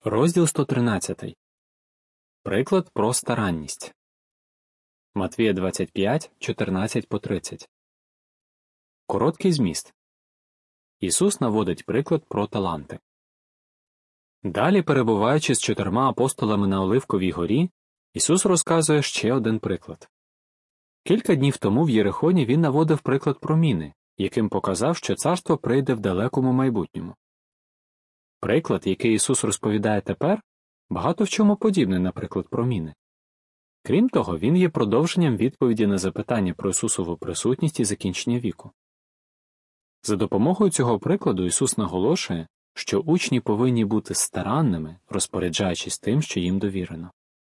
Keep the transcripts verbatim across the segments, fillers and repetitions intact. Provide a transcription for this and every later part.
Розділ сто тринадцятий. Приклад про старанність. Матвія двадцять п'ять, чотирнадцять по тридцять. Короткий зміст. Ісус наводить приклад про таланти. Далі, перебуваючи з чотирма апостолами на Оливковій горі, Ісус розказує ще один приклад. Кілька днів тому в Єрихоні він наводив приклад про міни, яким показав, що царство прийде в далекому майбутньому. Приклад, який Ісус розповідає тепер, багато в чому подібний на приклад про міни. Крім того, він є продовженням відповіді на запитання про Ісусову присутність і закінчення віку. За допомогою цього прикладу Ісус наголошує, що учні повинні бути старанними, розпоряджаючись тим, що їм довірено.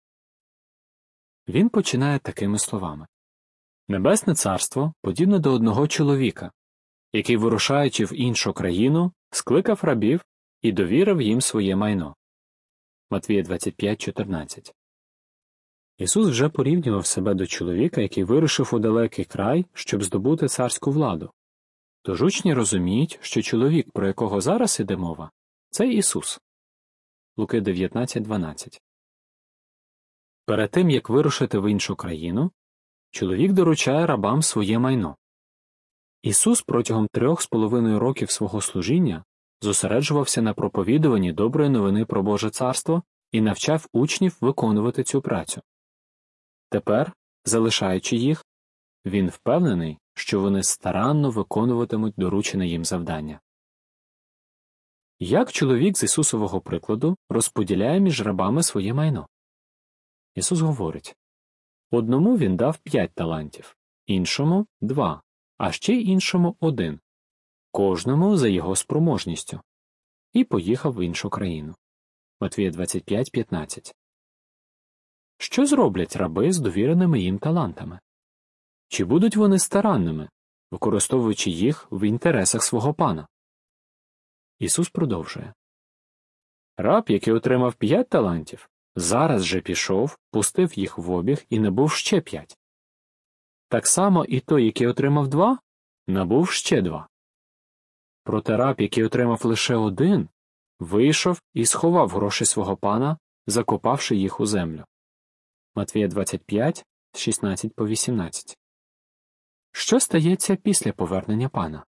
Він починає такими словами. Небесне царство подібне до одного чоловіка, який, вирушаючи в іншу країну, скликав рабів і довірив їм своє майно. Матвія двадцять п'ять, чотирнадцять. Ісус вже порівнював себе до чоловіка, який вирушив у далекий край, щоб здобути царську владу. Тож учні розуміють, що чоловік, про якого зараз іде мова, це Ісус. Луки дев'ятнадцять, дванадцять. Перед тим, як вирушити в іншу країну, чоловік доручає рабам своє майно. Ісус протягом трьох з половиною років свого служіння зосереджувався на проповідуванні доброї новини про Боже царство і навчав учнів виконувати цю працю. Тепер, залишаючи їх, він впевнений, що вони старанно виконуватимуть доручене їм завдання. Як чоловік з Ісусового прикладу розподіляє між рабами своє майно? Ісус говорить, одному він дав п'ять талантів, іншому – два, а ще іншому – один, кожному за його спроможністю, і поїхав в іншу країну. Матвія двадцять п'ять, п'ятнадцять. Що зроблять раби з довіреними їм талантами? Чи будуть вони старанними, використовуючи їх в інтересах свого пана? Ісус продовжує. Раб, який отримав п'ять талантів, зараз же пішов, пустив їх в обіг і набув ще п'ять. Так само і той, який отримав два, набув ще два. Проте раб, який отримав лише один, вийшов і сховав гроші свого пана, закопавши їх у землю. Матвія двадцять п'ять, шістнадцять по вісімнадцять. Що стається після повернення пана?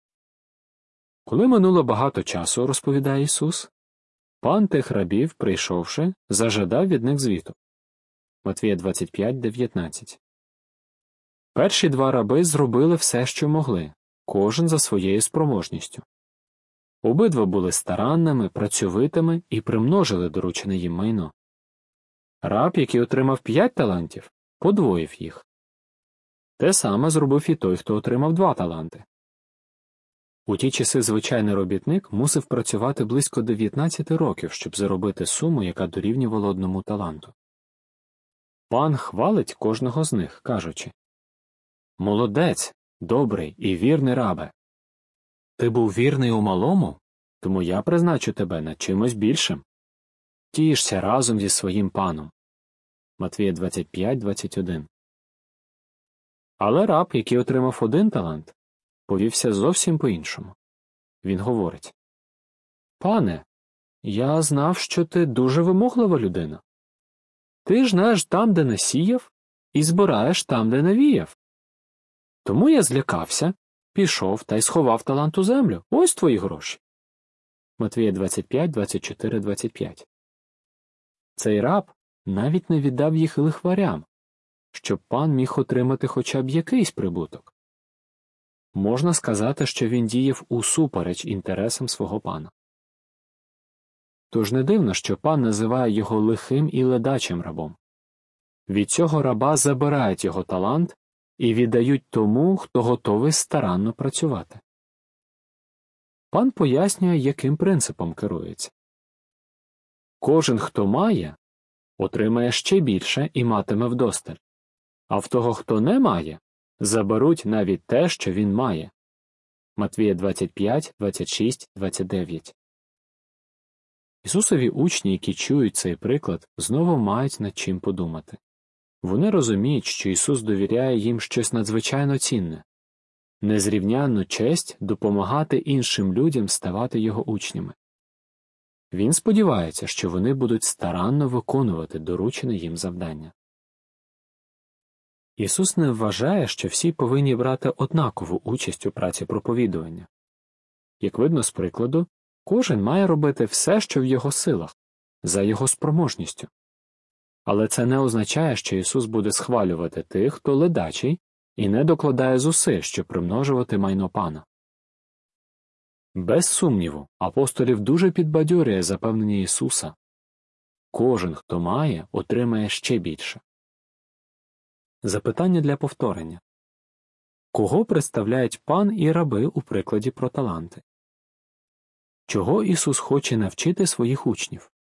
Коли минуло багато часу, розповідає Ісус, пан тих рабів, прийшовши, зажадав від них звіту. Матвія двадцять п'ять, дев'ятнадцять. Перші два раби зробили все, що могли, кожен за своєю спроможністю. Обидва були старанними, працьовитими і примножили доручене їм майно. Раб, який отримав п'ять талантів, подвоїв їх. Те саме зробив і той, хто отримав два таланти. У ті часи звичайний робітник мусив працювати близько дев'ятнадцяти років, щоб заробити суму, яка дорівнювала одному таланту. Пан хвалить кожного з них, кажучи: «Молодець, добрий і вірний рабе! Ти був вірний у малому, тому я призначу тебе над чимось більшим. Тішся разом зі своїм паном». Матвія двадцять п'ять, двадцять один. Але раб, який отримав один талант, повівся зовсім по-іншому. Він говорить: «Пане, я знав, що ти дуже вимоглива людина. Ти жнеш там, де насіяв, і збираєш там, де навіяв. Тому я злякався, пішов та й сховав талант у землю. Ось твої гроші». Матвія двадцять п'ять, двадцять чотири, двадцять п'ять. Цей раб навіть не віддав їх лихварям, щоб пан міг отримати хоча б якийсь прибуток. Можна сказати, що він діяв усупереч інтересам свого пана. Тож не дивно, що пан називає його лихим і ледачим рабом. Від цього раба забирають його талант і віддають тому, хто готовий старанно працювати. Пан пояснює, яким принципом керується. Кожен, хто має, отримає ще більше і матиме вдосталь. А в того, хто не має, заберуть навіть те, що він має. Матвія двадцять п'ять, двадцять шість, двадцять дев'ять. Ісусові учні, які чують цей приклад, знову мають над чим подумати. Вони розуміють, що Ісус довіряє їм щось надзвичайно цінне – незрівнянну честь допомагати іншим людям ставати Його учнями. Він сподівається, що вони будуть старанно виконувати доручене їм завдання. Ісус не вважає, що всі повинні брати однакову участь у праці проповідування. Як видно з прикладу, кожен має робити все, що в його силах, за його спроможністю. Але це не означає, що Ісус буде схвалювати тих, хто ледачий і не докладає зусиль, щоб примножувати майно Пана. Без сумніву, апостолів дуже підбадьорює запевнення Ісуса. Кожен, хто має, отримає ще більше. Запитання для повторення. Кого представляють пан і раби у прикладі про таланти? Чого Ісус хоче навчити своїх учнів?